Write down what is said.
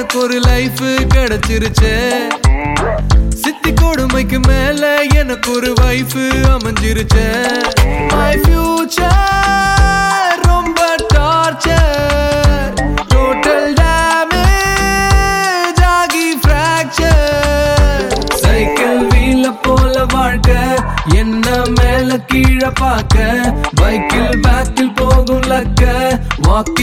எனக்கு ஒரு லைஃப் கிடைச்சிருச்சே சித்தி கொடுமைக்கு மேல எனக்கு ஒரு வைஃப் அமைஞ்சிருச்சே my future ரொம்ப டார்ச்சர் total damage ஆகி fracture சைக்கிள் வீல போல வாழ்க்கை என்ன மேல கீழ பாக்க பைக்கில் பேக்கில் போகும் லக்க வாக்கில்